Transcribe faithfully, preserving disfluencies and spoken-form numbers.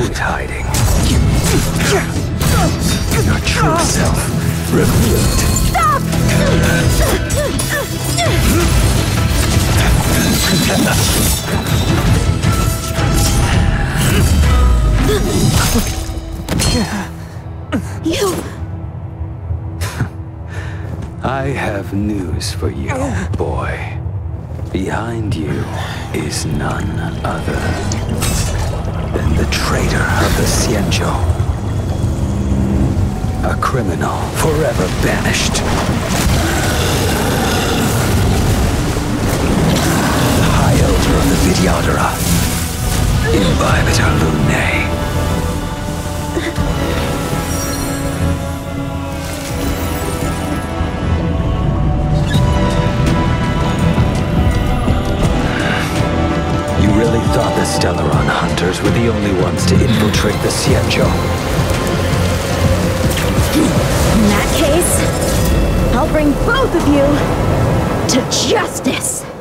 Quit hiding. Your true self revealed. Stop! You... I have news for you, boy. Behind you is none other than the traitor of the Xianzhou. A criminal forever banished. The High Elder of the Vidyadhara. Imbibitor Lunae. You really thought the Stellaron hunters were the only ones to infiltrate the Xianzhou? In that case, I'll bring both of you to justice!